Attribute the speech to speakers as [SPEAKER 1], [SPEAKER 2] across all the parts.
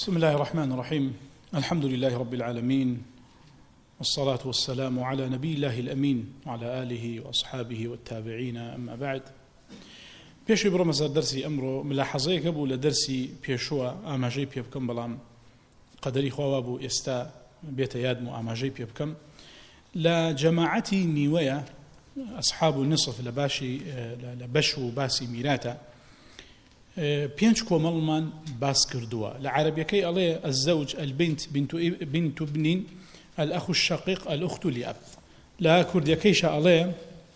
[SPEAKER 1] بسم الله الرحمن الرحيم. الحمد لله رب العالمين، والصلاة والسلام على نبي الله الأمين وعلى آله وأصحابه والتابعين. أما بعد، پێشوی بڕۆمەزە دەرسی ئەمڕۆ ملاحەزەیەکە بوو لە دەرسی پێشووە ئاماژەی پێ بکەم، بەڵام قەدەری خواوا بوو ئێستا بێتە یادم و ئاماژەی پێ بکەم. لە جەماعەتی نیوەیە ئەسحاب النصف لە بەش و باسی میراتە 5 کۆمەڵمان باس کردووە. لە عەرەبیەکەی ئەڵێ الزەوج، البنت، بنت ابن، الأخ الشقيق، الأخت لأب. لا کوردیەکەیشە ئەڵێ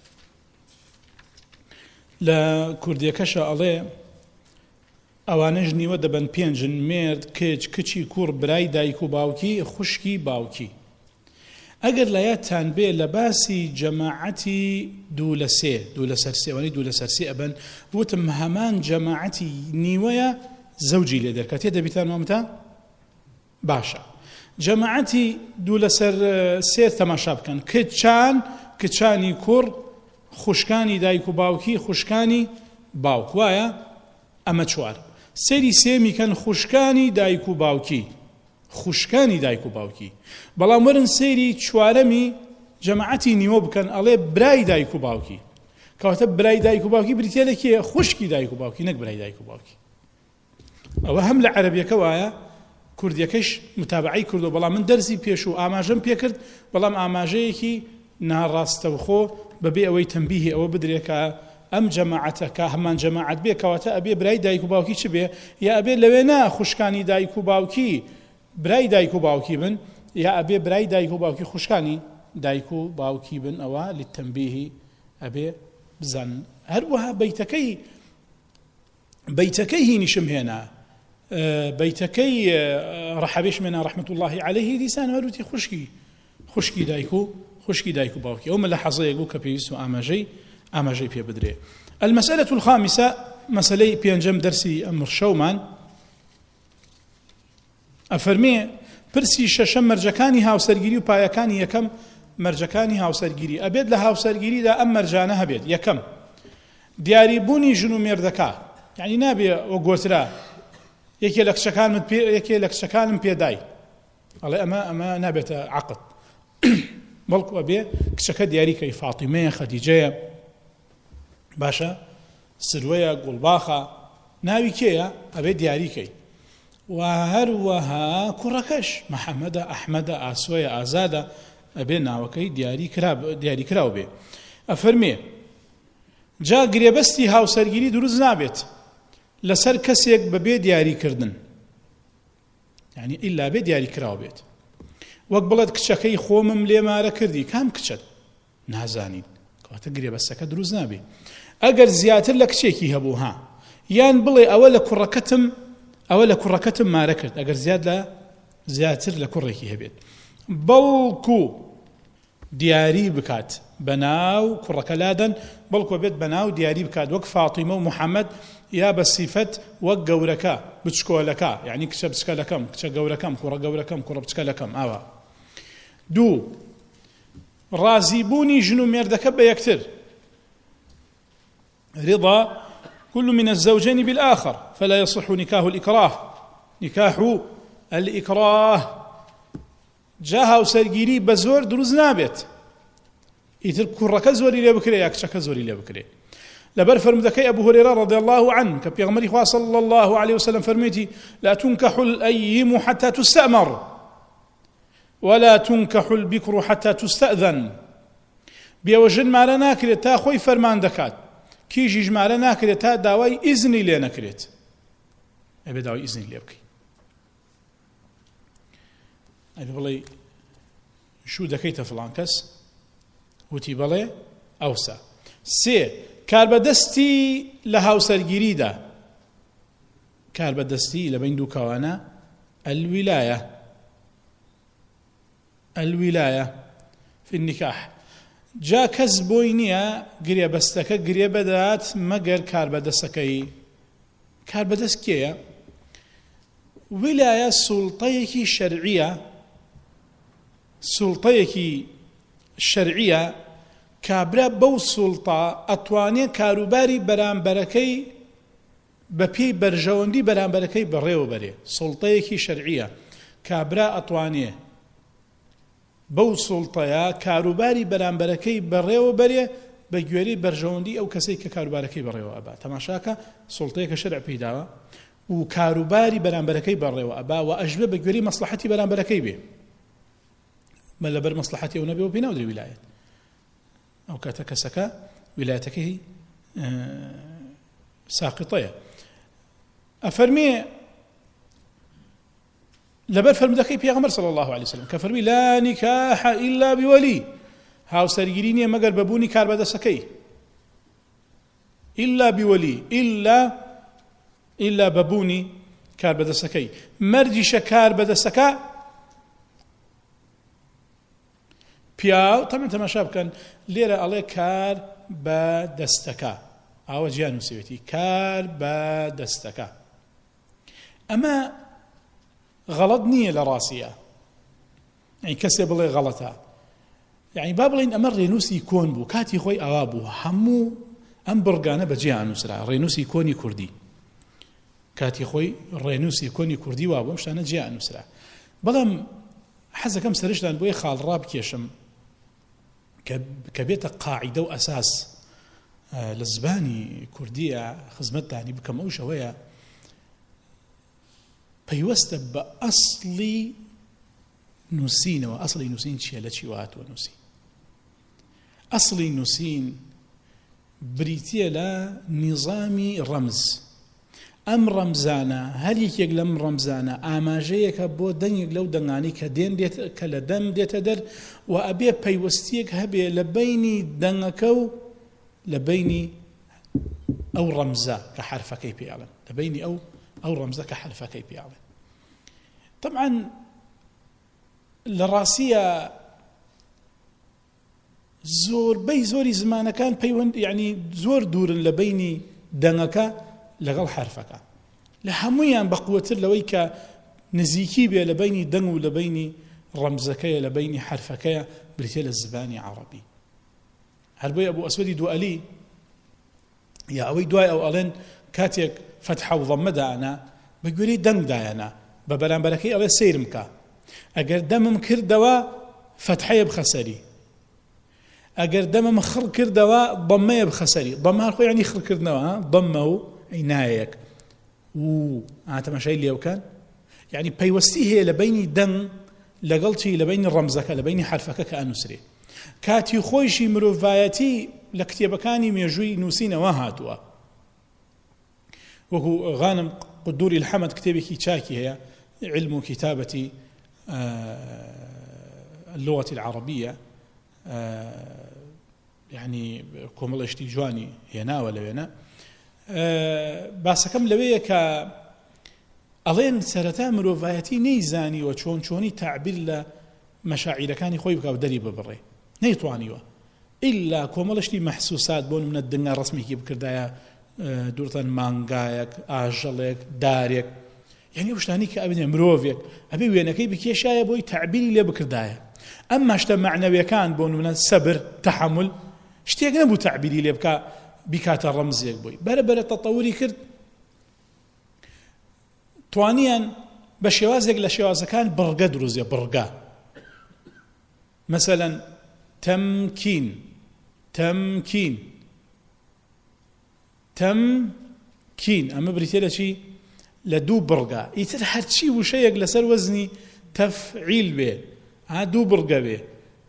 [SPEAKER 1] ئەوانەش نیوە دەبەن 5: مێرد، کچ، کچی کوڕ، برای دایک و باوکی، خوشکی باوکی. ئەگەر لە یادتان بێ لە باسی جەماعەتی دوو لە سەر سێوانی دوو لە سەر سێ ئەبەن، وتم هەمان جەماعەتی نیوەیە زەوجی لێ دەرکات. تێدەبیتان مامتە؟ باشە. جەماعەتی دوو لە سەر سێ تەماشا بکەن. کچانی کوڕ، خوشکانی دایک و باوکی، خوشکانی باوک. وایە؟ ئەمە 4. سەری سێمیکەن خوشکانی دایک و باوکی، خوشکانی دایک و باوکی. بەڵام وەرن سەیری 4ەمی جەماعەتی نیوە بکەن، ئەڵێ برای دایک و باوکی. کەواتە برای دایک و باوکی بریتە لە کێ؟ خوشکی دایک و باوکی، نەک برای دایک و باوکی. ئەوە هەم لە عەرەبیەکە وایە، کوردیەکەش متابعەی کردو. بەڵام من دەرسی پێشوو ئاماژەم پێ کرد، بەڵام ئاماژەیەکی ناڕاستەوخۆ بەبێ ئەوەی تەنبیهی ئەوە بدرێکە ئەم جەماعەتەکە هەمان جەماعەت بێ، کەواتە ئەبێ برای دایک و باوکی چ بێ؟ یا ئەبێ لەوێ نا خوشکانی دایک و باوکی برای دایک و باوکی بن، یا ئەبێ برای دایک و باوکی خوشکانی دایک و باوکی بن. ئەوە للتەنبیهی ئەبێ بزان. هەروەها بەیتەکەی هینیشم هێنا، بەیتەکەی ڕەحەبێش مێنا ڕەحمەت الله عەلەیهی دیسان هەروتی خوشکی دایک و باوکی. ئەو مەلاحەزەیەک بوو کە پێویست و ئاماژەی پێ بدرێ. المسألة الخامسة، مەسەلەی 5ەم دەرسی ئەمڕ شەومان، ئەفەرمێ پرسی 6ەم مەرجەکانی هاوسەرگیری و پایەکانی یەکەم مەرجەکانی هاوسەرگیری. ئەبێت لە هاوسەرگیریدا ئەم مەرجانە هەبێت. یەکەم، دیاریبوونی ژن و مێردەکە، یعنی نابێ ئەو گۆترا یەکێ لە کچەکانم پێدای، ئەڵێ ئەمە نابێتە عەقد، بەڵکو ئەبێ کچەکە دیاریکەی فاتیمەیە، خەدیجەیە، باشە، سروەیە، گوڵباخە، ناوی کێیە؟ ئەبێ دیاریکەی. و هەروەها کوڕەکەش محەممەدە، ئەحمەدە، ئاسۆیە، ئازادە، ئەبێ ناوەکەی دیاری کراو بێ. ئەفەرمێ جا گرێبەستی هاوسەرگیری دروست نابێت لەسەر کەسێک بەبێ دیاریکردن، یعنی ئیلا بێ دیاری کراو بێت. وەک بڵێت کچەکەی خۆمم لێمارە کردی، کام کچەت؟ نازانین، کەواتە گرێبەستەکە دروست نابێ. ئەگەر زیاتر لە کچێکی هەبوو ها، یان بڵێ ئەوە لە کوڕەکەتم مارە کرد، ئەگەر زیاتر لە کوڕێکی هەبێت، بەڵکو دیاری بکات بەناو کوڕەکە لادەن، بەڵکو بێت بەناو دیاری بکات وەک فاتیمە و محەممەد، یا بە سیفەت وەک گەورەکە، بچکۆلەکە، یعنی کچە بچکەلەکەم، کچە گەورەکەم، کوڕە گەورەکەم، کوڕە بچکەلەکەم. ئاوا 2، ڕازیبوونی ژن و مێردەکە بە یەکتر، رضا كل من الزوجين بالآخر، فلا يصح نكاح الإكراه. جا هاوسەرگیری بە زۆر دروست نابێت، ئیتر کوڕەکە زۆری لێ بکرێ یا کچەکە زۆری لێ بکرێ. لەبەر فرمودەکەی ئەبو هورێرە رضي الله عنه کە پێغەمبەری خوا صلى الله عليه وسلم فەرمێتی لا تنكح الأيم حتى تستأمر ولا تنكح البكر حتى تستأذن. بێوەژن مارە ناکرێت تا خۆی فەرمان دەکات، کیژی ژمارە ناکرێت تا داوای ئیزنی لێ نەکرێت، ئەبێ داوای ئیزنی لێ بکەیت. ئەبێ بڵێ شو دەکەیتە فڵان کەس، وتی بەڵێ ئەوسا. 3، کاربەدەستی لە هاوسەرگیریدا، کاربەدەستی لە بین دوو کەوانە، الویلایە في النکاح. جا کەس بۆی نییە گرێبەستەکە گرێ بەدات مەگەر کاربەدەستەکەی. کاربەدەست کێیە؟ ویلایە سوڵتەیەکی شەرعیە، کابرا بەو سوڵتە ئەتوانێت کاروباری بەرامبەرەکەی بە پێی بەرژەوەندی بەرامبەرەکەی بەڕێوە بەرێ سوڵتەیەکی شەرعیە کابرا ئەتوانێ بەو سوڵتەیە کاروباری بەرامبەرەکەی بەڕێوە بەرێ بە گوێرەی بەرژەوەندی ئەو کەسەی کە کاروبارەکەی بەڕێوە ئەبا تەماشاکە سوڵتەیە کە شەرع پێداوە و کاروباری بەرامبەرەکەی بەڕێوە ئەبا و ئەژبێ بە گوێرەی مەسلحەتی بەرامبەرەکەی بێ بە لەبەر مەسلحەتی ئەو نەبێ و پێی ناودرێ ویلایەت ئەو کاتە کەسەکە ویلایەتەکەی ساقطەیە ئەفەرمێ لەبەر فەرمودەکەی پێغەمبەر صلی الله عليه وسلم کە فەرمی لا نکاح إلا بولی هاوسەرگیری نییە مەگەر بەبوونی کاربەدەستەکەی إلا بولی إلا بەبوونی کاربەدەستەکەی مەرجیشە کاربەدەستەکە پیاو تەماشا بکەن لێرە ئەڵێ کار بە دەستەکە ئاوە جیان نووسێتی کار بە دەستەکە ئەمە غەڵەت نییە لە ڕاستیە یعنی کەسێ بڵێ غەڵەتە یعنی با بڵێن ئەمە ڕێنووسی کۆن بوو کاتی خۆی ئاوا بوو هەموو ئەم بڕگانە بەجێیان نووسرا ڕێنووسی کۆنی کوردی کاتی خۆی ڕێنووسی کۆنی کوردی وا بوو ئەم شتانە جێیان نووسرا بەڵام حەزەکەم سەرشتان بۆیە خاڵڕا بکێشم کە بێتە قاعیدە و ئەساس لە زبانی کوردیە خزمەتدانی بکەم ئەو شەوەیە پەیوەستە بە ئەسڵی نووسینەوە ئەسڵی نووسین چییە لە چی هاتووە نووسین ئەسڵی نووسین بریتیە لە نیزامی ڕەمز ئەم ڕەمزانە هەر یەکێک لەم ڕەمزانە ئاماژەیەکە بۆ دەنگێک لەو دەنگانی کە دێن کە لە دەم دێتە دەر و ئەبێ پەیوەستیەک هەبێ لە بەینی دەنگەکە و لە بەینی ئەو ڕەمزە کە حرفەکەی پێڵێن لە بەینی ئەو ڕەمزە کە حرفەکەی پێڵێن طبعا لە ڕاستیە زۆری زمانەکان پەیوەند یعنی زۆر دوورن لە بەینی دەنگەکە لەگەڵ حرفەکە لە هەمویان بەقووەتر لەوەی کە نزیکی بێ لە بەینی دەنگ و لە بەینی ڕەمزەکەیە لە بەینی حرفەکەیە بریتێ لە زبانی عەرەبی هەر بۆیە ئەبوو ئەسوەدی دوئەلی یا ئەوەی دوای ئەو ئەڵێن کاتێک فەتحە و ضەممە دایانە بە گوێرەی دەنگ دایانە بە بەرامبەرەکەی ئەڵێ سەیرم کە ئەگەر دەمم کردەوە فەتحەیە بخەسەری ئەگەر دەمم خڕ کردەوە ضەممەیە بخەسەری ضەممە هەر خۆی یعنی خڕکردنەوە ضەممە و عینایەک و ئاتەمەشای لێوکان یعنی پەیوەستی هەیە لە بەینی دەنگ لەگەڵ چی لە بەینی ڕەمزەکە لە بەینی حرفەکە کە ئەنووسرێ کاتی خۆیشی مرۆڤایەتی لە کتێبەکانی مێژووی نووسینەوە هاتووە وەکو غانم قدوری الحەمەد کتێبێکی چاکی هەیە علم و كتابة اللغة العربية يعني كوملشتي جواني هنا ولا هنا باسكم لويه ك ألين سرتا مروفايتي نيزاني وشوني تعبير ل مشاعر كان خوي بك ودري ببري نيتوانيوا إلا كوملشتي محسوسات بون من الدنيا الرسمي كي بكردايا دورتان مانغايك آجلك داريك يعني وشتاني كأبني مروفيك أبي وينكي بكيشايا بوي تعبيري لي بكردايا أما اشتمعنا ويكان بون من الصبر تحمل اشتيقنا بو تعبيري لي بكات الرمزيك بوي بربرة تطوري كرد توانيا بشوازك لشوازك كان برقا دروزيا برقا مثلا تمكين أما بريتيلا شي لدو برقا يتر هرشي وشيق لسر وزني تفعيل به دو برقا به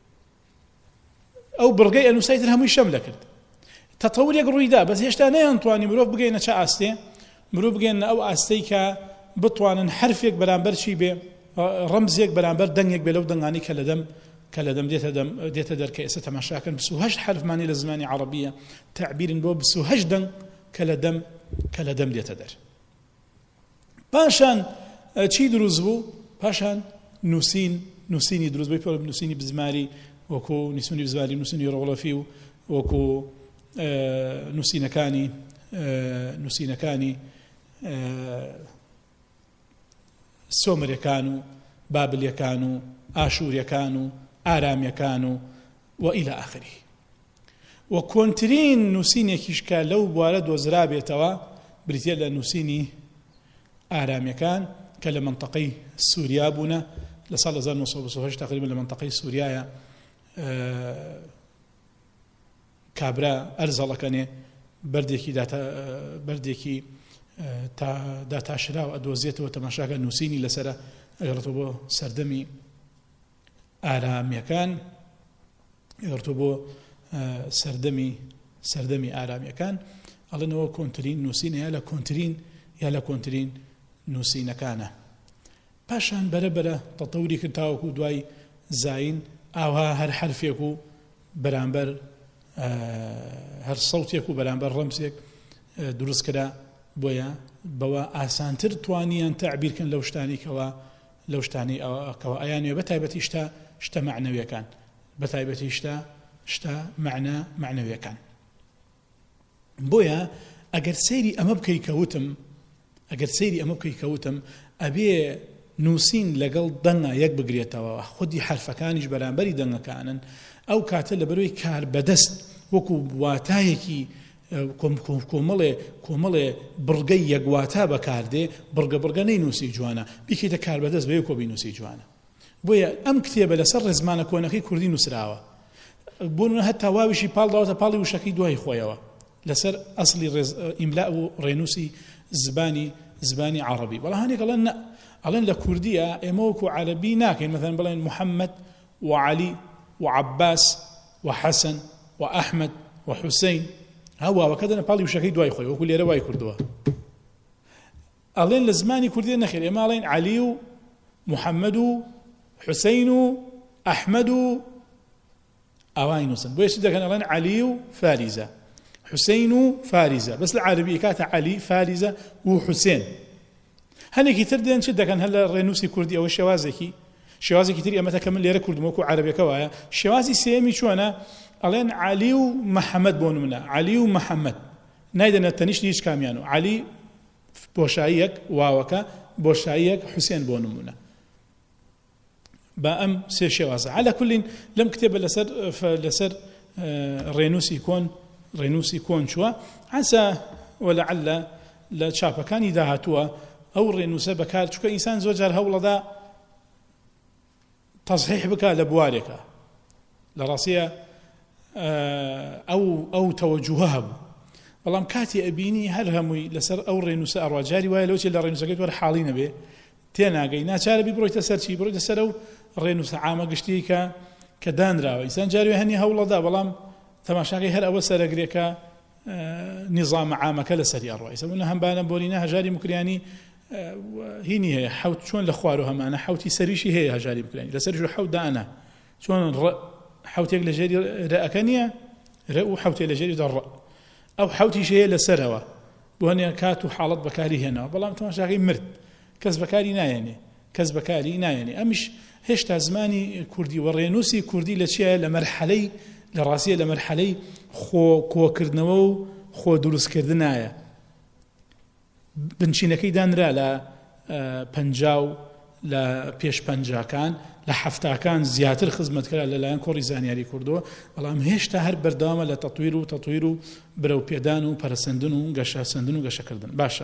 [SPEAKER 1] أو برقا أنو سايتر همو يشمل كرد تطور يقروي دا بس يشتاني أنتواني مروف بقينا شا أستي مروف بقينا أو أستي كا بطوانا حرفيك برانبر شي به رمزيك برانبر دنيك بلو دنغاني كالدم ديتا در كيسة تماشاكن بسوهج حرف ماني لزماني عربية تعبير بو بسوهج دن كالدم ديتا در باشان چی دروز بو باشان نوسيني دروز بو يقول نوسيني بزماري وكو نسوني بزماري نوسيني رغلفي وكو نوسينكاني سومر يكانوا بابل يكانوا آشور يكانوا آرام يكانوا وإلى آخره وكونترين نوسين يكيشكا لو بوارد وزرابيتوا بریتە لە نووسینی ئارامیەکان کە لە منطقەی سووریا بوونە لە ساڵ 1970 تقریبا لە منطقەی سووریایە کابرا ئەرزەڵەکەنێ بەردێکی داتاشراوە ئەدۆزێتەوە تەماشاکە نووسینی لەسرە ئەگەڕێتەوە بۆ سەردەمی ئارامیەکان ئەگەڕێتەوە بۆ سەردەمی ئارامیەکان ئەڵێنەوە کۆنترین نووسینە یا لە کۆنترین نووسینەکانە. پاشان بەرەبەرە تەتەوری کرد تاوەکو دوای زاین ئاوا هەر حرفێک و بەرامبەر هەر سەوتێک و بەرامبەر ڕەمزێک دروست کرا بۆیە بەوە ئاسانتر توانیان تعبیرکەن لەو شتانی کەەوە ئەیانوێ بە تایبەتی شتە معنەویەکان بە تایبەتی شتە معنەویەکان. بۆیە ئەگەر سەیری ئەمە بکەی کەوتم ئەبێ نووسین لەگەڵ دەنگە یەک بگرێتەوە خودی حرفەکانیش بەرامبەری دەنگەکانن ئەو کاتە لەبەرەوەی کار بەدەست وەکو واتایەکی کۆمەڵێ بڕگەی یەکواتا بەکاردێ بڕگە نەینووسی جوانە بیکەیتە کار بەدەست بە یەکۆ بینووسی جوانە. بۆیە ئەم کتێبە لەسەر ڕێزمانە کۆنەکەی کوردی نووسراوە بۆ هەتا واویشی پاڵداوەتە پاڵی وشەکەی دوای خۆیەوە لەسەر ئەسڵی ئیملا و ڕێنووسی زبانی عەرەبی. بەڵام هەنێک ئەڵێن لە کوردیە ئێمە وەکو عەرەبی ناکەین مثلا بڵێن محەممەد وعەلی وعەباس وحەسەن وئەحمەد وحوسەین هەواوەکە دەنە پاڵی وشەکەی دوای خۆی وەکو لێرە وای کردووە. ئەڵێن لە زمانی کوردی نەخێر ئێمە ئەڵێن عەلی و محەممەد و حوسەین و ئەحمەد و ئەوای نووسن بۆیە چی دەکەن ئەڵێن عەلی و فاریزە حوسەین و فاریزە بەس لە عەرەبی کاتە عەلی فاریزە و حوسێن. هەنێکی تر دێن چ دەکەن هەر لە ڕێنووسی کوردی ئەوە شێوازێکی تری ئەمەتە کە من لێرە کوردم وەکو عەرەبیەکە وایە. شێوازی سێمی چۆنە ئەڵێن عەلی و محەممەد بۆ نمونە عەلی و محەممەد نایدەنە تەنیشتی هیچ کامیان و عەلی بۆشاییەک واوەکە بۆشاییەک حوسێن بۆ نمونە بە ئەم سێ شێوازە. عەلا کولین لەم کتێبە لەسەر ڕێنووسی کۆن چووە حەسە وەلەعەلە لە چاپەکانی داهاتووە ئەو ڕێنووسە بەکار چووکە ئینسان زۆر جار هەوڵەدا تەصحیح بکە لە بوارێکە لە ڕاستیە ئەو تەوەجوهە هەبوو بەڵام کاتی ئەبینی هەر هەمووی لەسەر ئەو ڕێنووسە ئەڕواجاری وایە لەوچێ لە ڕێنووسەکەی وەرە حاڵی نەبێ تێناگەی ناچارە بی بڕۆیتە سەر چی بڕۆیتە سەر ئەو ڕێنووسە عامە گشتی کە دانراوە ئینسان جاروێ هەنی هەوڵەدا بەڵام تەماشاکەی هەر ئەوە سەرەگرێکە نظامە عامەکە لەسەری ئەڕوای سەبوونە هەمبانە بۆرینە هەژاری مکریانی هینی هەیە حوت چۆن لە خوار و هەمانە حوتی سەریشی هەیە هەژاری مکریانی لەسەرش حوت دانا چۆن حوتێک لە ژێری ڕەئەکە نییە ڕە و حوتێک لە ژێری دەڕە ئەو حوتیش هەیە لەسەرەوە بۆ هەنێ کات و حاڵەت بەکاری هێنەوە بەڵام تەماشاکەی مرد کەس بەکاری نایێنێ ئەمیش هێشتا زمانی کوردی و ڕێنووسی کوردی لە چیە لە مەرحەلەی لە ڕاستیە لە مەرحەلەی کۆکردنەوە و خۆ دروستکردنایە بنچینەکەی دانرا لە پەنجاو لە پێش پەنجاکان لە حەفتاکان زیاتر خزمەتکرا لەلایەن کۆڕی زانیاری کوردەوە بەڵام هێشتا هەر بەردەوامە لە تەطویر و برەو پێدان و پەرەسەندن و گەشەسەندن و گەشەکردن. باشە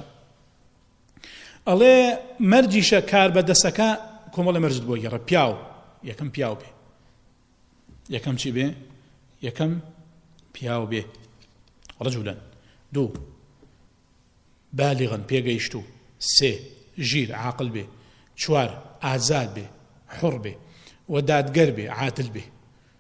[SPEAKER 1] ئەڵێ مەرجیشە کار بەدەستەکە کۆمەڵە مەرجت بۆ گەڕە پیاو یەکەم پیاو بێ یەکەم چی بێ یەکەم پیاو بێ ڕەجوولەن دوو بالغن پێگەیشتوو سێ ژیر عاقل بێ چوار ئازاد بێ حڕ بێ و دادگەر بێ عادل بێ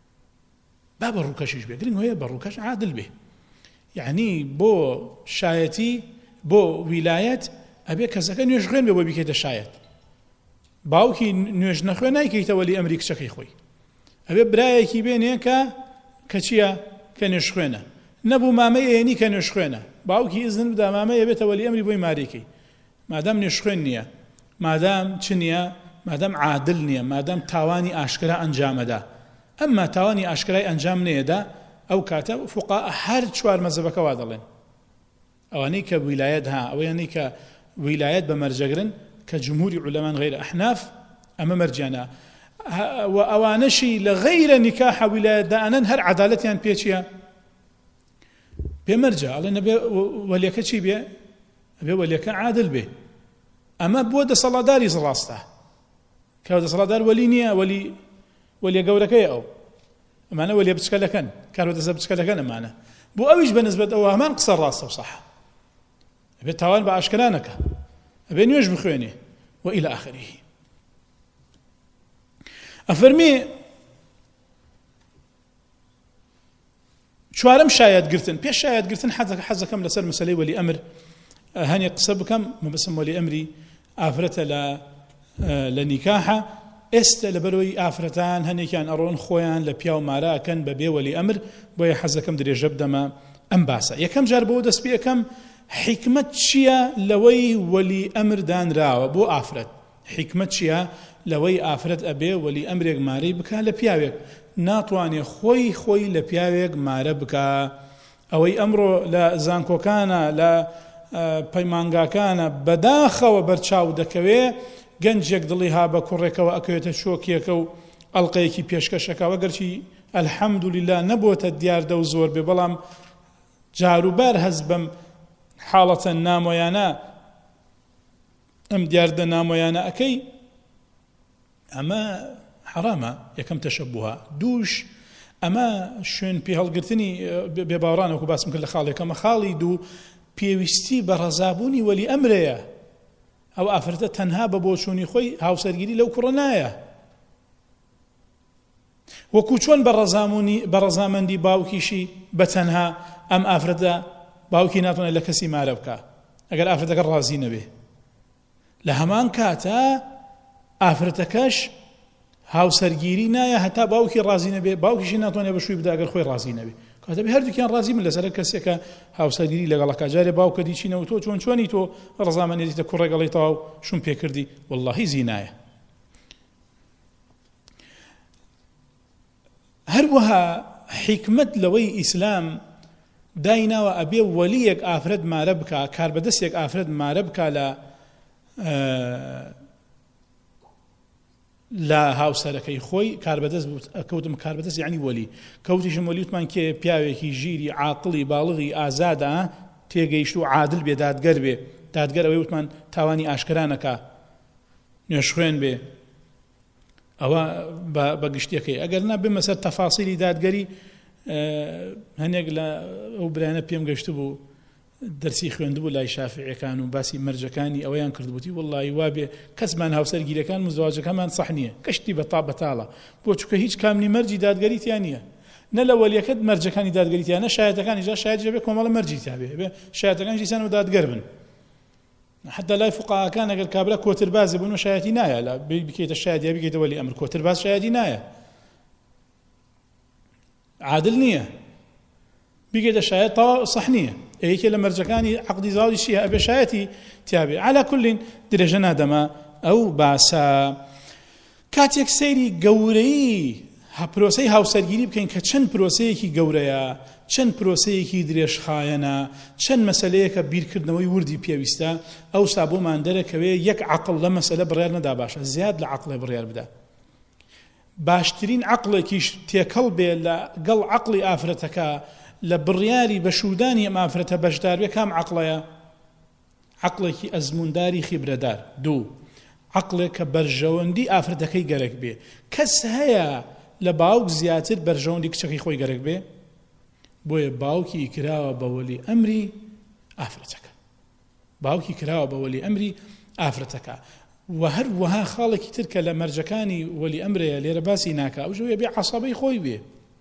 [SPEAKER 1] با بەڕووکەشیش بێ گرنگ هەیە بەڕووکەش عادل بێ یعنی بۆ شایەتی بۆ ویلایەت ئەبێ کەسەکە نوێژ خوێن بێ بۆ بیکەیتە شایەت باوکی نوێژ نەخوێن نایکەیتە وەلی ئەمری کچەکەی خۆی ئەبێ برایەکی بێنێ کە چییە کە نوێژ خوێنە نەبوو مامەی ئێنی کە نوێژ خوێنە باوکی ئیزن بدا مامەیە بێتە وەلی ئەمری بۆی مارێکەی مادام نوێژ خوێن نییە مادام چ نییە مادام عادل نییە مادام تاوانی ئاشکرا ئەنجامەدا ئەمما تاوانی ئاشکرای ئەنجام نەیەدا ئەو کاتە فوقا هەر چوار مەزەبەکە وا دەڵێن ئەوانەی کە ویلایەت ئەوانەی کە ویلایەت بە مەرجەگرن کە جمهوری عولەمان غەیرە ئەحناف ئەمە مەرجیانە و ئەوانەشی لە غەیرە نیکاح ویلایەتدا ئەنەن هەر عەدالەتیان پێچیە پێمەرجە ئەڵێ نەبێ وەلیەکە چی بێ ئەبێ وەلیەکە عادل بێ. ئەمە بۆ دەسەڵاتداری ڕاستە کە دەسەڵاتدار وەلی نییە، وەلیە گەورەکەی ئەو ئەمانە وەلیە بچکەلەکەن، کارۆدەسە بچکەلەکەن ئەمانە. بۆ ئەویش بەنسبەت ئەوە هەمان قسە ڕاستە و سەحە. ئەبێ تاوان بە ئاشکرا نەکە، ئەبێ نوێژ بخوێنێ وإلى آخره. ئەفەرمێ چوارەم شایەتگرتن. پێش شایەتگرتن حەزەکەم لەسەر مەسەلەی وەلی ئەمر هەنێ قسە بکەم. مەبەستم وەلی ئەمری ئافرەتە لە نیکاحە. ئێستا لەبەرەوەی ئافرەتان هەنێکیان ئەڕۆن خۆیان لە پیاو ماراکەن بەبێ وەلی ئەمر، بۆیە حەزەکەم درێژە بدەمە ئەم باسە. یەکەم جار بۆ دەست پێ یەکەم حکمت چییە لەوەی وەلی ئەمر دانراوە بۆ ئافرەت؟ حکمت چییە لەوەی ئافرەت ئەبێ وەلی ئەمرێک مارەی بکە لە پیاوێک؟ ناتوانێ خۆی لە پیاوێک مارە بکە. ئەوەی ئەمڕۆ لە زانکۆکانە لە پەیمانگاکانە بەداخەوە بەرچاو دەکەوێ، گەنجێک دڵی ها بە کوڕێکەوە ئەکەوێتە شۆکیەکە و ئەڵقەیەکی پێشکەشەکەوە گەرچی ئەلحەمدولیلا نەبووتە دیاردە و زۆر بێ، بەڵام جاروبار هەز بەم حاڵەتە نامۆیانە ئەم دیاردە نامۆیانە ئەەکەی، ئەمە حرامە. یەکەم تەشەبوها. دووش ئەمە شوێن پێ هەڵگرتنی بێباوەڕانەوەکو باسم کرد لە خاڵێکەمە خاڵی دوو پێویستی بە ڕەزابوونی وەلی ئەمرەیە. ئەو ئافرەتە تەنها بە بۆچوونی خۆی هاوسەرگیری لەو کوڕە نایە، وەکو چۆن بە ڕەزامەندی باوکیشی بە تەنها ئەم ئافرەتە باوکی ناتوانێت لە کەسی مارە بکە ئەگەر ئافرەتەکە ڕازی نەبێ. لە هەمان کاتە ئافرەتەکەش هاوسەرگیری نایە هەتا باوکی ڕازی نەبێ، باوکیشی ناتوانێت بە شووی بدا ئەگەر خۆی ڕازی نەبێ. کاتەبێ هەردووکیان ڕازی من لەسەر کەسێکە هاوسەرگیری لەگەڵەکە. جارێ باوکە دیچینەوە تۆ چۆنی تۆ ڕەزامەندیتە کوڕێگەڵی تەواو شوم پێ کردی، وەڵڵاهی زینایە. هەروەها حکمت لەوەی ئیسلام دایناوە ئەبێ وەلیەک ئافرەت مارە بکە، کاربەدەستێک ئافرەت مارە بکە لە هاوسەرەکەی خۆی. کاربەدەست کەوتم کاربەدەست یعنی وەلی، کەوتیشم وەلی وتمان کێ پیاوێکی ژیری عاقڵی باڵغی ئازادە تێگەیشت و عادل بێ، دادگەر بێ. دادگەر ئەوەی وتمان تاوانی ئاشکرانەکە، نوێش خوێن بێ، ئەوە بە گشتیەکەی. ئەگەر نا بمە سەر تەفاسیلی دادگەری، هەنێک لە ئەو برایانە پێم گەشت بوو دەرسی خوێندبوو لای شافعیەکان و باسی مەرجەکانی ئەوەیان کردبووتی وەڵڵاهی وابێ کەسمان هاوسەرگیریەکان مزدواجەکەمان سەحنیە کەشتی بەتاڵە، بۆ چونکە هیچ کامنی مەرجی دادگەریتیان نییە، نە لە وەلیەکەت مەرجەکانی دادگەریتیان، نە شایەتەکانی جا شایەت جێبێ کۆمەڵە مەرجی تابێ، شایەتەکانی دیسان و دادگەر بن. حتى لای فقهاکان ئەگەر کابرا کۆتربازی بوون و شایەتی نایە لە بکەیتە شایەت یا بکەیتە وەلی ئەمر، کۆترباز شایەتی نایە، عادل نییە، بگەیتە شایەت تەواو صح نییە. یەکێ لە مەرجەکانی عەقدی زاوجی چییە؟ ئەبێ شایەتی تیابێ. عەلا کولین درێژە نادەما ئەو باسە. کاتێک سەیری گەورەی پرۆسەی هاوسەرگیری بکەین کە چەند پرۆسەیەکی گەورەیە، چەند پرۆسەیەکی درێژخایەنە، چەند مەسەلەیەکە بیرکردنەوەی وردی پێویستە، ئەو سابۆمان دەرەکەوێ یەک عەقڵ لە مەسەلە بڕیار نەدا باشە، زیاد لە عەقڵێ بڕیار بدە. باشترین عەقڵێکیش تێکەڵ بێ لەگەڵ عەقڵی ئافرەتەکە لە بڕیاری بەشودانی ئەم ئافرەتە بەشدار بێ. کام عەقڵەیە؟ عەقڵێکی ئەزمونداری خیبرەدار. دوو، عەقڵێک کە بەرژەوەندی ئافرەتەکەی گەرەک بێ. کەس هەیە لە باوک زیاتر بەرژەوەندی کچەکەی خۆی گەرەک بێ؟ بۆیە باوکی کراوە بە وەلی ئەمری ئافرەتەکە، باوکی کراوە بە وەلی ئەمری ئافرەتەکە. و هەروەها خاڵێکی تر کە لە مەرجەکانی وەلی ئەمرەیە لێرە باسی ناکە، ئەو ژەوەیە بێ عەسەبەی خۆی بێ،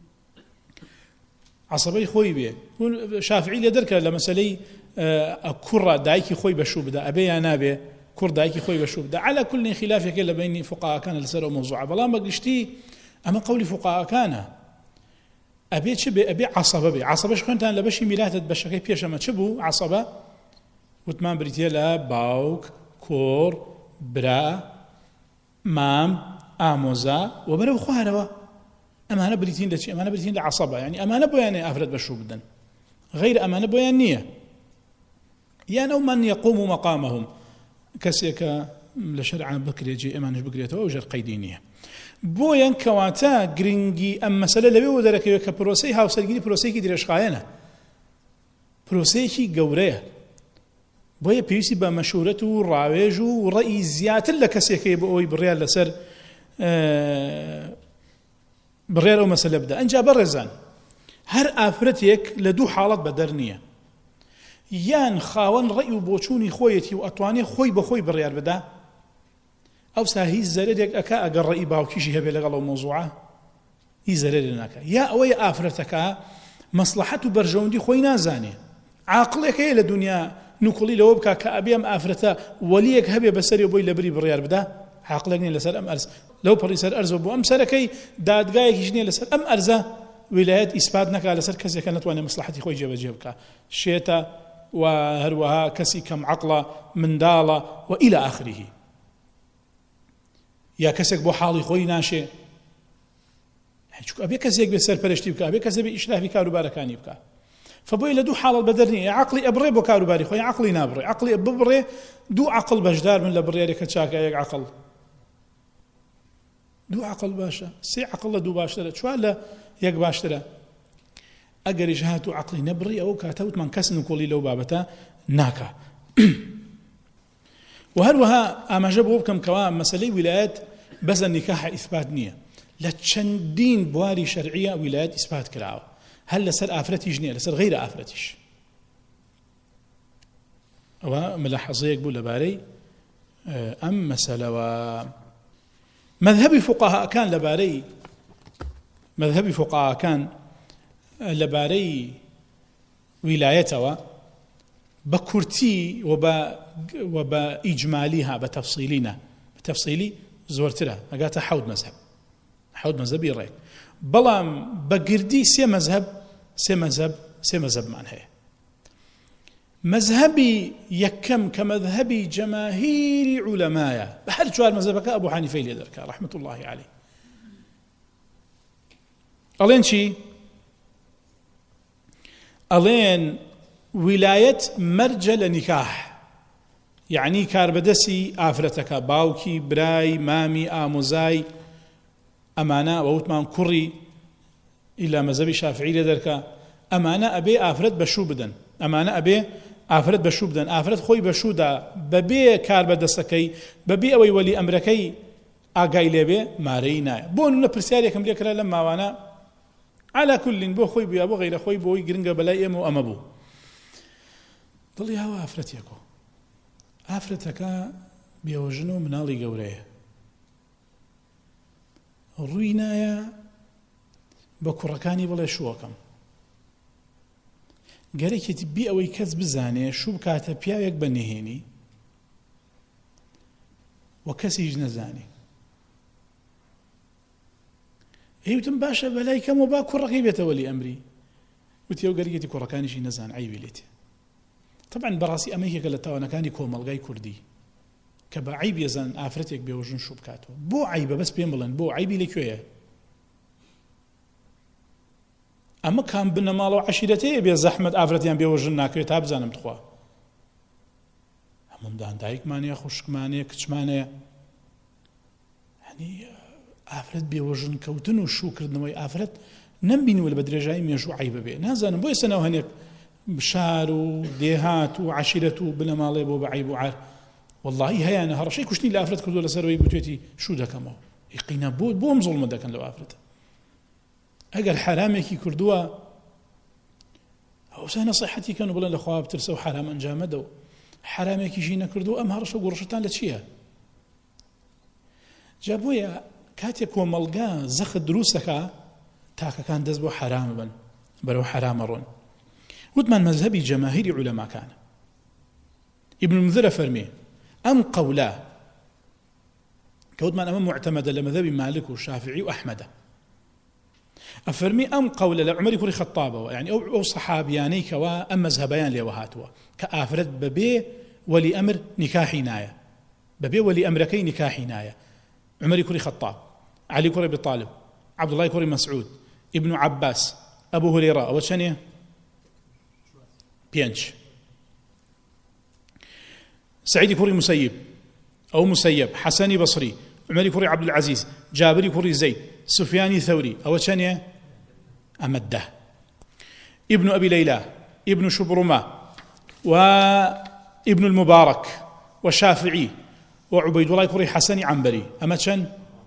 [SPEAKER 1] عەسەبەی خۆی بێ. شافعی لێ دەرکە لە مەسەلەی کوڕە دایکی خۆی بەشوو بدە، ئەبێ یا نابێ کوڕ دایکی خۆی بەشوو بدە. عەلا کولین خلافێکە لە بینی فقهاکانە لەسەر ئەو مەوزوعە، بەڵام بەگشتی ئەمە قەولی فقهاکانە. ئەبێ چ بێ؟ ئەبێ عەسەبە بێ. عەسەبەش خوێنتان لە بەشی میراتت بەشەکەی پێشەمە چ بوو؟ عەسەبە وتمان بریتیە لە باوک، کۆڕ، برا، مام، ئامۆزا و بەرەو خوارەوە. ئەمانە بریتین لە چی؟ ئەمانە بریتین لە عەسەبە، یعنی ئەمانە بۆیانێ ئافرەت بەشوو بدەن، غەیر ئەمانە بۆیان نییە. یان ئەو من یەقوم مەقامەهم، کەسێکە لە شەرعا بکرێت ئەمانش بگرێتەوە، ئەو ژەر قەیدی نییە. بۆیان کەواتە گرنگی ئەم مەسەلە لەوێ دەرەکەوێت کە پرۆسەی هاوسەرگیری پرۆسەیەکی درێژخایەنە، پرۆسەیەکی گەورەیە. بۆیە پێویستی بە مەشورەت و ڕاوێژ و ڕەئی زیاتر لە کەسێکەیە بۆ ئەوەی بڕیار لەسەر بڕێر ئەو مەسەلە بدە. ئەنجا بەڕێزان هەر ئافرەتێک لە دوو حاڵەت بەدەر نییە، یان خاوەن ڕەئی و بۆچوونی خۆیەتی و ئەتوانێ خۆی بەخۆی بڕیار بدە، ئەوسا هیچ زەرێک ئەکا ئەگەر ڕەئی باوکیشی هەبێ لەگەڵ ئەو مۆزوعە هیچ زەرێک ناکە. یا ئەوەیە ئافرەتەکە مەسلەحەت و بەرژەوەندی خۆی نازانێ، عاقڵێک هەیە لە دنیا نوکڵی لەوە بکە کە ئەبێ ئەم ئافرەتە وەلیەک هەبێ بەسەری بۆی لەبری بڕیار بدە، عاقڵێک نیە لەسەر ئەم ئەرز لەو پەڕی سەر ئەرزەوە بۆ ئەم سەرەکەی دادگایەکیش نییە لەسەر ئەم ئەرزە ویلایەت ئیسپات نەکا لەسەر کەسێکە نەتوانێت مەسلەحەتی خۆی جێبەجێ بکە، شێتە و هەروەها کەسی کەم عەقڵە منداڵە و ئیلە ئاخریه، یا کەسێک بۆ حاڵی خۆی ناشێ، چونکە ئەبێ کەسێک بێ سەرپەرشتی بکە، ئەبێ کەسێک بێ ئیشرافی کاروبارەکانی بکە. فبۆی لە دوو حاڵەت بەدەر نییە، عەقڵی ئەبڕێ بۆ کاروباری خۆی، عەقڵی نابڕێ، عەقڵی ببڕێ دوو عەقڵ بەشدار من لە بڕیارێکە چاکە یەک عەقڵ، دوو عەقڵ باشە، سێ عەقڵ لە دوو باشترە، چوار لە یەک باشترە. ئەگەریش هاتوو عەقڵی نەبڕی ئەوە کاتە وتمان کەس نوکۆڵی لەو بابەتە ناکا. و هەروەها ئاماژە بۆ بکەم کەوا مەسەلەی ویلایەت بەزە نیکاح ئیثبات نییە، لە چەندین بواری شەرعیە ویلایەت ئیثبات کراوە، هەر لەسەر ئافرەتیش نییە، لەسەر غەیرە ئافرەتیش. ئەوە ملاحەزەیەک بوو لەبارەی ئەم مەسەلەوە. مەذهبی فوقەهاکان لەبارەی ویلایەتەوە بە کورتی و بە ئیجمالیها بە تەفسیلینە، بە تەفسیلی زۆرترە، ئەگاتە حەوت مەذهبی ڕێک، بەڵام بە گردی سێ مەذهبمان هەیە. مەذهبی یەکەم کە مەذهبی جەماهیری عولەمایە، بە هەر چوار مەذهبەکە ئەبوو حەنیفەی لێ دەرکا ڕەحمەت الله عەلەیه. ئەڵێن چی؟ ئەڵێن ویلایەت مەرجە لە نیکاح، یعنی کاربەدەسی ئافرەتەکە، باوکی، برای، مامی، ئامۆزای، ئەمانە وەوتمان کوڕی ئیلا مەذهبی شافعی لێ دەرکا، ئەمانە ئەبێ ئافرەت بەشوو بدەن، ئافرەت خۆی بەشوودا بەبێ کاربەدەستەکەی، بەبێ ئەوەی وەلی ئەمرەکەی ئاگای لێبێ مارەی نایە. بۆ نمونە پرسیارێکم لێ کرا لەم ماوانە، على كل بۆ خۆی بووە بۆ غەیرە خۆی بۆی گرنگە بەلای ئێمە و ئەمە بوو، دڵی هاوە ئافرەتێکۆ، ئافرەتەکە بێوەژن و مناڵی گەورەیە، ڕووی نایە بە کوڕەکانی بڵێ شووەکەم، گەرەێکی بی ئەوەی کەس بزانێ شوو بکاتە پیاوێک بە نهێنی و کەسیش نەزانی. هیوتم باشە بەلای کەم و با کوڕەکەی بێتە وەلی ئەمری، وتی ئەو گەرەێتی کوڕەکانیشی نەزان عیبی لێتێ. طبعا بەڕاستی ئەمە یەکێکە لە تاوانەکانی کۆمەڵگای کوردی کە بە عیب ێزان ئافرەتێک بێوەژن شوو بکاتەوە. بۆ عیبە بەس پێم بڵێن، بۆ عیبی لەکوێیە؟ ئەمە کام بنەماڵەوە عەشیرەتەیە بێ زەحمەت ئافرەتیان بێوەژن ناکرێت تا بزانم تخوا. هەموومدان دایکمانەیە، خوشکمانەیە، کچمانەیە، هەنی ئافرەت بێوەژن کەوتن و شووکردنەوەی ئافرەت نەمبینیوە بە درێژایی مێژوو عیبە بێ. نازانم بۆ ئێستا ناو هەنێک شار و دێهات و عەشیرەت و بنەماڵێ بۆ بە عیب و عار، واللهی هەیەنە هەڕەشەی کوشتنی لە ئافرەت کردووە لەسەرەوەی بتوێتی شوو دەکەمەوە. یقینە بۆم زوڵمە دەکەن لەو ئافرەتە. ئەگەر حرامێکی کردووە ئەوسا نەسیحەتی کەن و بڵێن لە خوا بترسە و حرام ئەنجامەدە و حرامێکیشی نەکردو، ئەم هەڕەشە گوڕشتان لە چییە؟ جا بۆیە کاتێک کۆمەڵگا زەخت دروستەکە تاکەکان دەست بۆ حرام بن، بەرەو حرامە ڕۆن. وتمان مەذهبی جەماهیری عولەماکانە. ابن المنذر فەرمێ ئەم قەولە کە وتمان ئەمە معتەمەدە لە مەذهبی مالک و شافعی و ئەحمەدە، ئەفەرمی ئەم قەولە لە عومەری کوڕی خەتابەوە، یعنی ئەو سەحابیانەی کەوا ئەم مەذهبەیان لێوە هاتووە کە ئافرەت بەبێ وەلی ئەمر نیکاحی نایە، بەبێ وەلی ئەمرەکەی نیکاحی نایە. عمەری کوڕی خەتاب، عەلی کوڕی ئەبی طالب، عەبدوڵڵای کوڕی مەسعود، ئیبن عەباس، ئەبوو هورەیرە، ئەوە چەندێ؟ 5. سعيد كوري مسيب أو مسيب، حسني بصري، عمري كوري عبد العزيز، جابري كوري زيد، سفياني ثوري، أو شنية أمده، ابن أبي ليلى، ابن شبرمة، و ابن المبارك وشافعي وعبيد الله كوري حسني عنبري أما چەند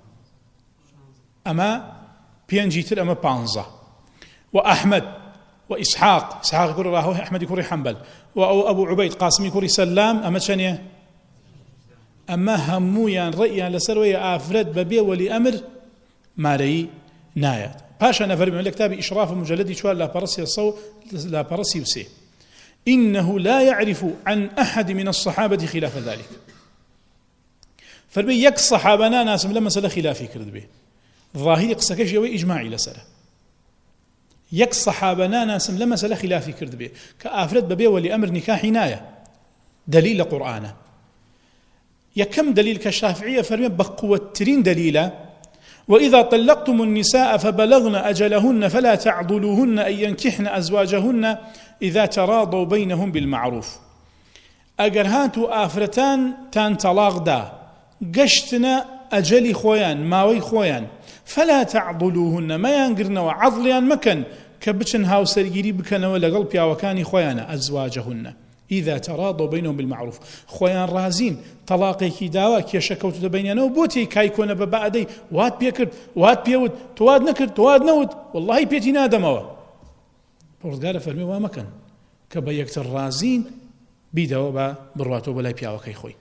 [SPEAKER 1] أما بينجيتر أما بانزا وأحمد وإسحاق كوري راهو أحمد كوري حنبل وأبو عبيد قاسمي كوري سلام أما چەند أما همويان رأيان لسروية آفرد ببي ولي أمر ماري نايات باشا نفر من الكتاب إشراف مجلدي شوال لا برسي وسي إنه لا يعرف عن أحد من الصحابة خلاف ذلك فربي يك صحابنا ناس لما مسألة خلافي كرد به ظاهري قسكش يوي إجماعي لسنة يك صحابنا ناس لما مسألة خلافي كرد به كآفرد ببي ولي أمر نكاح ناية دليل قرآن يكم دليل كالشافعية فرمي بقوة ترين دليلا وإذا طلقتم النساء فبلغن أجلهن فلا تعضلوهن أن ينكحن أزواجهن إذا تراضوا بينهم بالمعروف أجر هاتو آفرتان تان طلاق دا قشتنا أجلي خويان ماوي خويان فلا تعضلوهن ما ينقرنا وعضليان مكن كبتشن هاو سرقيري بكنا ولا قلبيا وكاني خويانا أزواجهن إذا تراضوا بينهم بالمعروف خويان رازين طلاقي كي داوا كي شكوت بيننا وبوتي كايكون ببعدي وات بيكرد وات بيود تواد نكرد تواد نود والله بيتي نادموا بردقال فرمي ومكن كبيكت الرازين بيدوا برواتو بلا بيا وكي خوي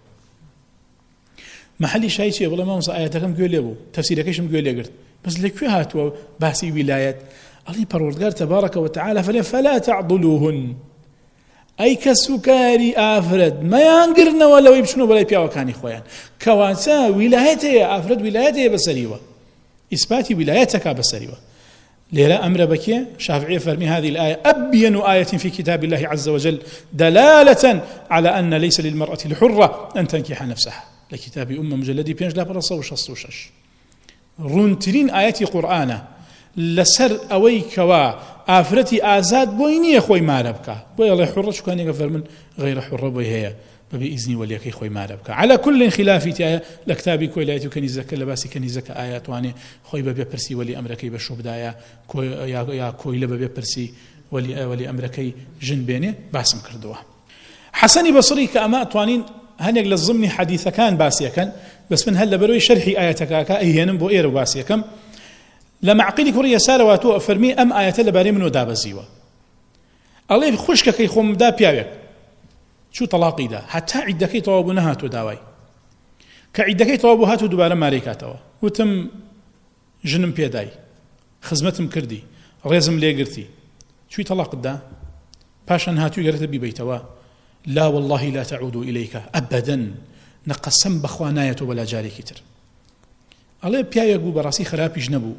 [SPEAKER 1] محلي شيء شيء والله ما مص آياتكم قول لي أبو تفسيركشم قول لي قرد بس لك هاتوا بحثي ولايات الله بردقال تبارك وتعالى فلا تعضلوهن أي كسكاري آفرد ما ينقرنا ولا يبشنوا ولا يبيعوا كاني خويان كواسا ولايته آفرد ولايته بسريوة إثبات ولايتك بسريوة ليلا أمر بكي شافعي فرمي هذه الآية أبين آية في كتاب الله عز وجل دلالة على أن ليس للمرأة الحرة أن تنكح نفسها لكتاب مجلدي بينج لا برصة وشصوشش رونترين آيات قرآن لسر أويكوا آفرتي آزاد بويني خوي ماربكا بوي الله حرة شو كان يغفر من غير حرة بوي هي بإذني وليكي خوي ماربكا على كل خلافي تايا لكتابي كوي لايتو كني زكا لباسي كني زكا آيات واني خوي ببيا برسي ولي أمركي بشو بدايا يا كوي لببيا برسي ولي أمركي جن بيني باسم كردوها حسني بصري كأما أتوانين هنيق للضمن حديثة كان باسيا كان بس من هلا بروي شرحي آياتك أي هنم إيرو باسيا كم لما عقيلي كوريا سارواتو فرمي أم آيات لباري منو داب الزيوة الله خشك كي خوم دا بياوك شو طلاقي دا حتى عدكي طوابو نهاتو داوي كعدكي طوابو هاتو دوبارا ماريكاتوا وتم جنم بيداي خزمتم كردي ريزم ليقرتي شو طلاق دا باشان هاتو يقرت ببيتوا لا والله لا تعودوا إليك أبدا نقسم بخواناية ولا جاري كتر الله بياوك براسي خرابي جنبو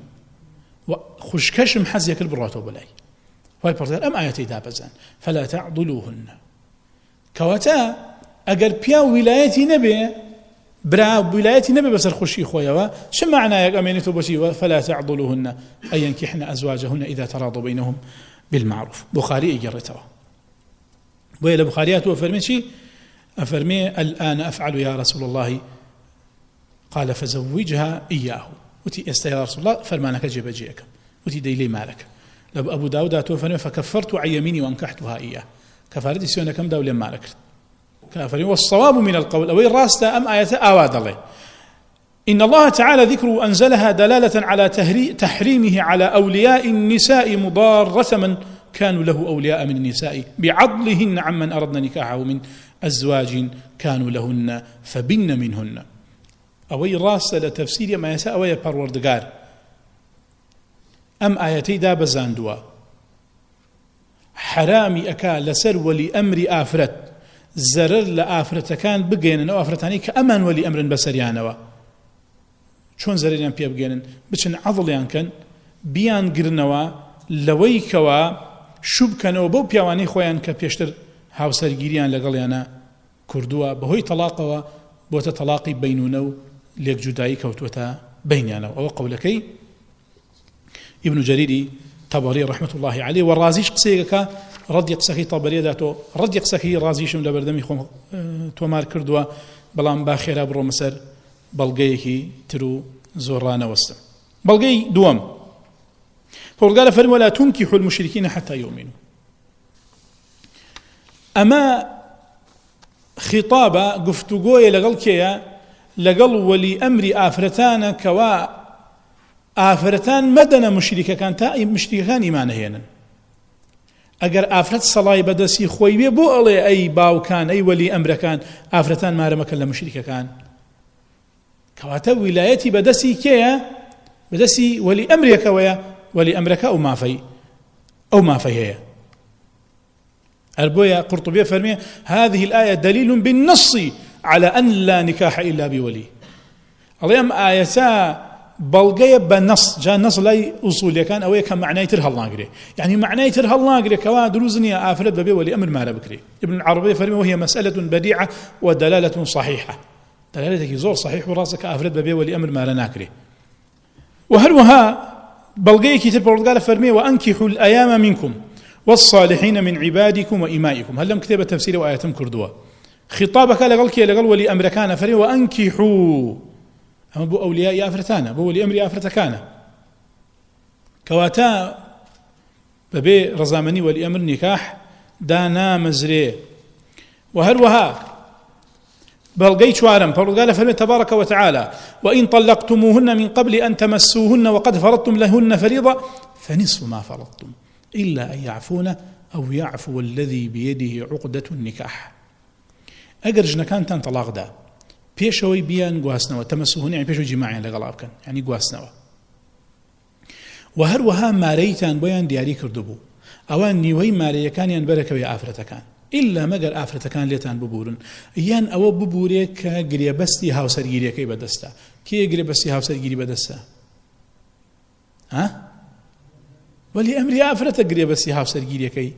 [SPEAKER 1] وخشكشم حزيك البرواتو بلاي وهي بردار أم آياتي دابزان فلا تعضلوهن كواتا أقر بيا ولايتي نبي برا ولايتي نبي بس الخشي خويا شو معنى يا أمينتو بشي فلا تعضلوهن أن ينكحن أزواجهن إذا تراضوا بينهم بالمعروف بخاري إجرتوا وإلى بخاريات وفرمي شي أفرمي الآن أفعل يا رسول الله قال فزوجها إياه وتي يا رسول الله فرمانك جيب جيك وتي ديلي مالك لب أبو داود توفني فكفرت عن يميني وانكحتها إياه كفارتي سيونا كم دولة مالك كافرين والصواب من القول أو الراس أم آية آواد الله إن الله تعالى ذكره أنزلها دلالة على تحريمه على أولياء النساء مضارة من كانوا له أولياء من النساء بعضلهن عمن أردنا نكاحه من أزواج كانوا لهن فبن منهن أوي راس لتفسير ما يساء أوي پروردگار أم آياتي دا بزاندوا حرامي أكا لسر ولي أمر آفرت زرر لآفرت كان بقينن أو آفرتاني كأمان ولي أمر بسريانوا شون زرريان بيا بقينن بچن عضليان كان بيان قرنوا لويكوا شبكنوا بو بيواني خويان كبيشتر هاو سرگيريان لقليانا كردوا بهوي طلاقوا بوتا طلاقي بينونو ليك جدائي كوتوتا بينيانا أو قولكي ابن جريري طبري رحمة الله عليه والرازيش قسيكا رد يقسكي طبري داتو رد يقسكي رازيشم لبردمي خوم تومار كردوا بلان باخرة برو مسر بلغيكي ترو زورانا وستم بلغي دوام فقال فرم ولا تنكحوا المشركين حتى يؤمنوا أما خطابة گفتوگۆیە لەگەڵ کێیە لەگەڵ وەلی ئەمری ئافرەتانە کەوا ئافرەتان مەدەنە مشریکەکان تا مشریکەکان ئیمان هێنن. ئەگەر ئافرەت سەڵای بەدەستی خۆی بێ بۆ ئەڵێ ئەی باوکان ئەی وەلی ئەمرەکان ئافرەتان مارەمەکەن لە مشریکەکان. کەواتە ویلایەتی بەدەستی کێیە؟ بەدەستی وەلی ئەمرێکەوەیە. وەلی ئەمرەکە ئەو مافەی هەیە. أربويا قرطبي فرمي هذه الآية دليل بالنص على أن لا نكاح إلا بولي. اليوم آية بلغية بنص جاء نص لا أصول كان أو كان معناه ترها الله قري يعني معناه ترها الله قري كوا دروزني آفرد ببي ولي أمر ما بكري. ابن العربي فرمي وهي مسألة بديعة ودلالة صحيحة. دلالتك زور صحيح وراسك آفرد ببي ولي أمر ما ناكري. وهروها بلغية كتاب قال فرمي وأنكحوا الأيام منكم والصالحين من عبادكم وإمائكم. هل لم كتب تفسير وآياتم كردوا خطابك لغل ولي أمركان فري وأنكحوا أما بو أولياء أفرتانا بو ولي أمر أفرتكانا كواتا ببي رزامني ولي أمر نكاح دانا مزري. وهروها بلغي شوارم قال فرمي تبارك وتعالى وإن طلقتموهن من قبل أن تمسوهن وقد فرضتم لهن فريضة فنصف ما فرضتم إلا أن يعفون أو يعفو الذي بيده عقدة النكاح. أجر جنكان تان طلاق دا بيشوي بيان قواسنوا تمسوهن يعني بيشوي جماعي لغلاب كان يعني قواسنوا. وهروها ماريتان بيان دياري كردبو أوان نيوي ماري كان ينبرك ويا آفرتكان إلا مقر آفرتكان ليتان ببورن يان أو ببوريك قريبستي هاو سرگيري كي بدستا كي قريبستي هاو سرگيري بدستا ها ولي أمري أفرت قريبستي هاو سرگيري كي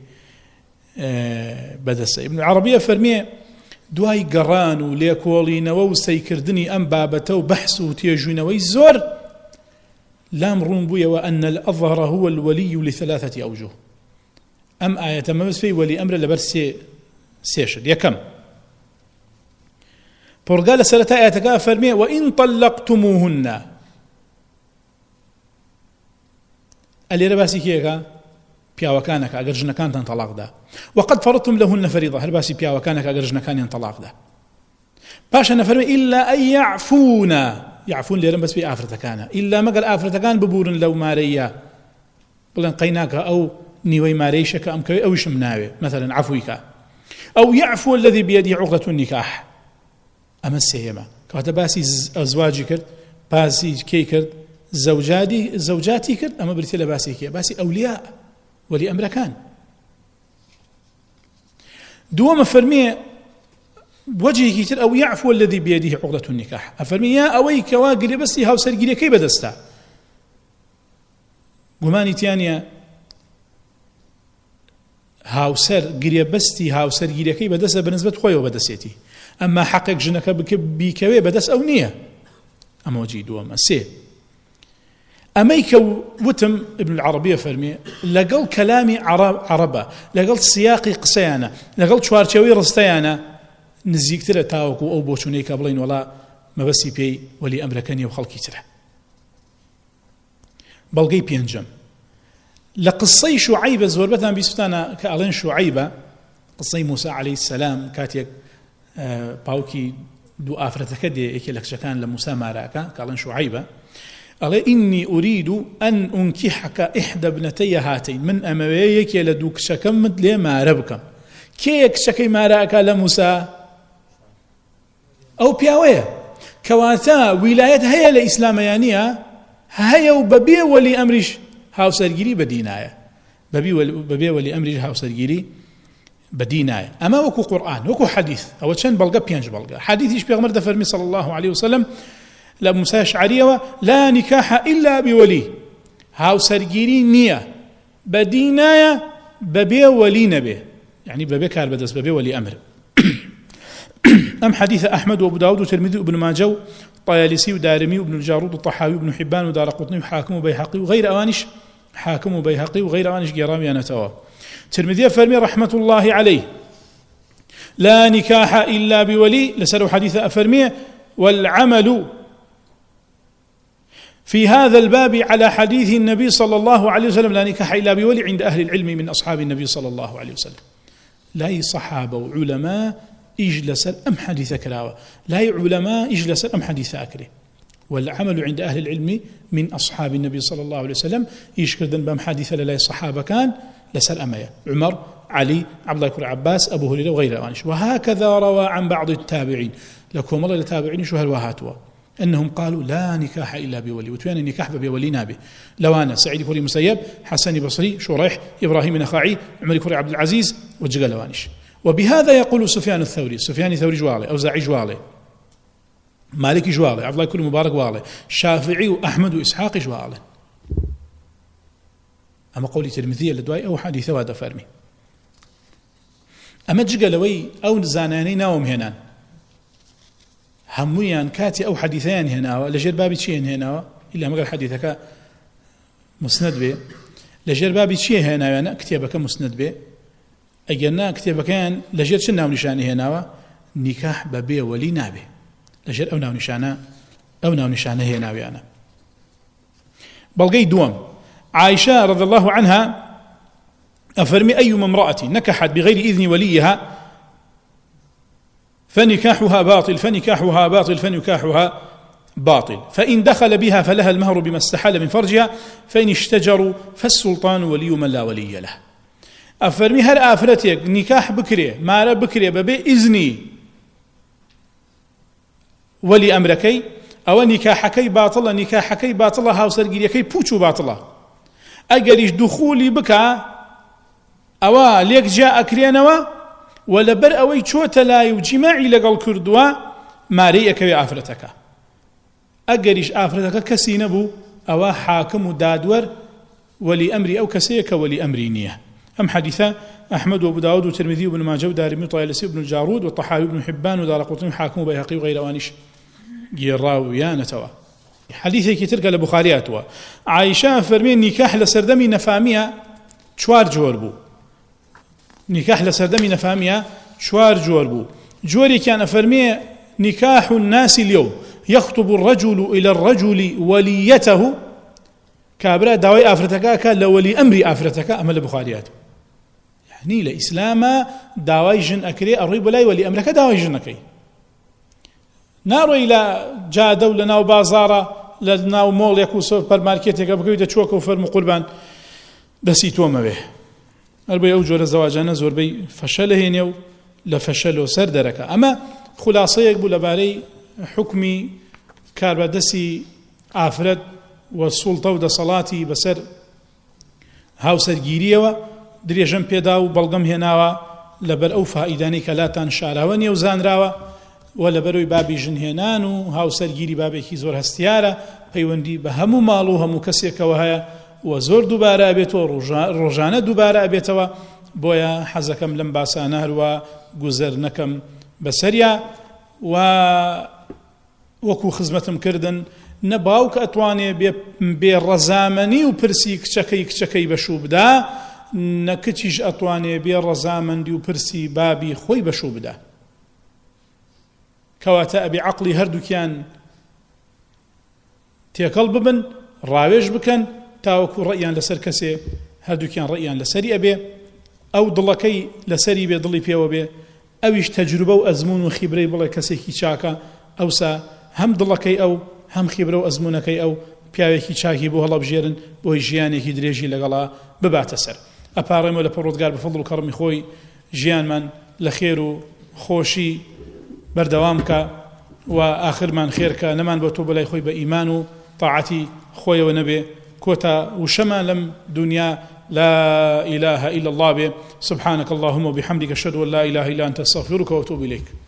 [SPEAKER 1] بدستا. ابن العربية فرمي دواي قران وليكولين وسيكردني أم بابته وبحث وتيجون ويزور لام رنبوية وأن الأظهر هو الولي لثلاثة أوجه. أم آية ما بس في ولي أمر لبرس سيشد يكم برقال سلة آية فرمي وإن طلقتموهن اللي رباسي كيكا بياوكانك أجر جنكان تنطلاق ده وقد فرضتم لهن فريضة هرباسي بياوكانك أجر جنكان ينطلاق ده باشا نفرمي إلا أن يعفون ليرم بس في آفرتكان إلا ما قال آفرتكان ببورن لو ماريا بلن قيناك أو نيوي ماريشك أم كوي أو شمناوي مثلا عفويك أو يعفو الذي بيده عقدة النكاح. أما السيما كواتا باسي أزواجي كرد باسي كي كرد زوجاتي كرد أما برتلا باسي كي باسي أولياء ولي أمركان. دوما فرمي بوجهه كتير أو يعفو الذي بيده عقدة النكاح أفرمي يا أوي كواقري بس هاو سرقيري كي بدستا قماني تيانيا هاوسر قريب بستي هاوسر قريكي بدس بنسبة خوي وبدسيتي أما حقك جنك بكوي بدس أو نية أما وجيد وما سي أميك وتم ابن العربية فرمي لقل كلامي عربة لقل سياقي قسيانا لقل شوارشوي رستيانا نزيك ترى تاوكو أو بوشونيك بلين ولا ما بسي بي ولي أمركني وخلقي ترى بلقي بينجم لقصي شعيبة زوربتان بيستانا كألين شعيبة قصي موسى عليه السلام كاتيك باوكي دو آفرتك دي إكي لك شكان لموسى ماراكا كألين شعيبة قال إني أريد أن أنكحك إحدى ابنتي هاتين من أمويك لدوك شكمت لي ما ربك كيك شكي ماراكا لموسى أو بياوية كواتا ولاية هيا لإسلاميانية هيا وببي ولي أمرش هاو سرگيري بديناية ببي ولي أمرش هاو سرگيري بديناية. أما وكو قرآن وكو حديث أو تشان بلغة بيانج بلغة حديث بيغمر دفرمي صلى الله عليه وسلم لموسى شعرية لا نكاح إلا بولي هاو سرگيري نية بديناية ببي ولي نبي يعني ببي كار بدس ببي ولي أمر. أم حديث أحمد وأبو داود وترمذي وابن ماجه طيالسي ودارمي وابن الجارود والطحاوي وابن حبان ودارقطني وحاكم وبيهقي وغير أوانش حاكم وبيهقي وغير أوانش قرامي أنا توا. ترمذي فرمي رحمة الله عليه لا نكاح إلا بولي لسألوا حديث أفرمي والعمل في هذا الباب على حديث النبي صلى الله عليه وسلم لا نكاح إلا بولي عند أهل العلم من أصحاب النبي صلى الله عليه وسلم لا صحابة وعلماء إيج لسر أم حديث كراوة لا علماء إيج لسر أم حديث أكره والعمل عند أهل العلم من أصحاب النبي صلى الله عليه وسلم إيش كردن بام حديث للا الصحابة كان لسر أمية عمر علي عبد الله بن عباس أبو هريرة وغيره وانش. وهكذا روى عن بعض التابعين لكم الله التابعين شو هالوهاتوا أنهم قالوا لا نكاح إلا بولي وتوين النكاح بولي نابه لو أنا سعيد كوري مسيب حسن بصري شريح إبراهيم نخعي عمر كوري عبد العزيز وجقل وانش. وبهذا يقول سفيان الثوري سفيان الثوري جوالي أوزاعي جوالي مالك جوالي عبد الله كل مبارك والي شافعي وأحمد وإسحاق جوالي. أما قولي ترمذي لدواي أو حديث هذا فرمي أما جقلوي أو زاناني ناوم هنان هميان كاتي أو حديثان هنا لجر بابي شيء هنا إلا ما قال حديثك مسند به لجر بابي شيء هنا أنا كتابك مسند به أجرنا كتابك كان لجر شنو نشانه هنا نكاح بابي ولي نابه لجر أو ناو نشانه هنا ويانا بلغي دوام عائشة رضي الله عنها أفرمي أيما امرأة نكحت بغير إذن وليها فنكاحها باطل فإن دخل بها فلها المهر بما استحال من فرجها فإن اشتجروا فالسلطان ولي من لا ولي له. أفرمي هل آفرتك نكاح بكري ما بكري ببي إذني ولي أمركي أو نكاحكي باطلة هاو سرقيريكي بوچو باطلة أجريش دخولي بكا أو ليك جاء أكرينوا ولا بر أوي شوت لا يجمعي لقل كردوا ماريك بآفرتك أجريش آفرتك كسينبو أو حاكم دادور ولي أمري أو كسيك ولي أمري نية. أم حديثة أحمد وأبو داود والترمذي وابن ماجه ودارمي وطيالسي وابن الجارود والطحاوي وابن حبان ودارقطني وحاكم وبيهقي وغير وانش جراويان توا. حديثي كتير قال بخارياتوا عائشة فرمي نكاح لسردمي نفامية شوار جوربو نكاح لسردمي نفامية شوار جوربو جوري كان فرمي نكاح الناس اليوم يخطب الرجل إلى الرجل وليته كابرا داوي آفرتك لولي أمري آفرتك أمل بخارياته يعني لإسلام داوي جن أكري الريب لا ولي أمرك داوي جن أكري نارو إلى جاء دولنا وبازارة لنا ومول يكو سوبر ماركت يقبل كده شوكو فرم قربان بس يتوما به أربي أوجور الزواجنا زور بي فشله هنيو لفشله سر دركا أما خلاصة يقبل باري حكمي كاربدسي آفرد والسلطة ودا صلاتي بسر هاو سرگيريوا دريجن بيداو بلغم هناوا لبر أو فائداني كلاتان شاراوني وزان راوا ولا بروي بابي جنهنان هاو سرگيري بابي كي زور هستيارة پيوندي بهمو مالو همو كسيك وهايا وزور دوباره أبيتو روجانه دوباره أبيتو بويا حزكم لم باسانه و گذر نكم بسريا وكو خزمتم كردن نباوك أتواني بالرزامني وبرسي كشكي بشوب دا نكتش أتواني بالرزامن دي وبرسي بابي خوي بشوب دا كواتا أبي عقلي هردو كان تيكل ببن راويج بكن تاوكو رأيان لسر كسي هردو كان رأيان لسري أبي أو ضلكي لسري بي ضلي بيو بي أويش تجربة وأزمون وخبري بلا كسي كي شاكا أو سا هم ضلكي أو هم خبرة وأزمونكي أو پیاوێکی چاکی بۆ هەڵەبژێرن بۆی ژیانێکی درێژی لەگەڵا بباتە سەر. ئەپارڕێمەوە لە پەڕۆزگار بە فەضڵ و کەڕمی خۆی ژیانمان لە خێر و خۆشی بەردەوام بکە و ئاخرمان خێرکە نەمان بۆ تۆ بەلای خۆی بە ئیمان و طاعەتی خۆیەوە نەبێ کۆتا وشەمان لەم دنیا لا إله إلا الله به سبحانك اللهم وبحمدك أشهد أن لا إله إلا أنت أستغفرك وأتوب إليك.